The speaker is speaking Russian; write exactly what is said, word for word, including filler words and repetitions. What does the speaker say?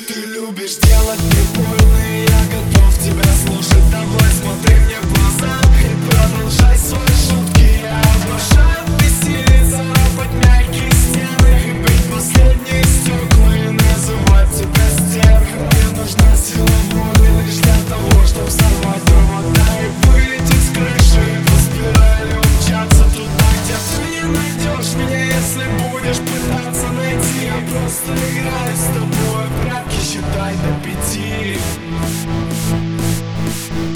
Ты любишь делать мне больно, и я готов тебя слушать. Давай смотри мне в глаза и продолжай свои шутки. Я обожаю бессилие, царапать мягкие стены и бить последние стекла и называть тебя стервой. Мне нужна сила воли лишь для того, чтобы сорвать провода и вылететь с крыши, по спирали умчаться туда, где ты не найдешь меня, если будешь пытаться найти. Я просто играю с тобой в прятки, считай до пяти.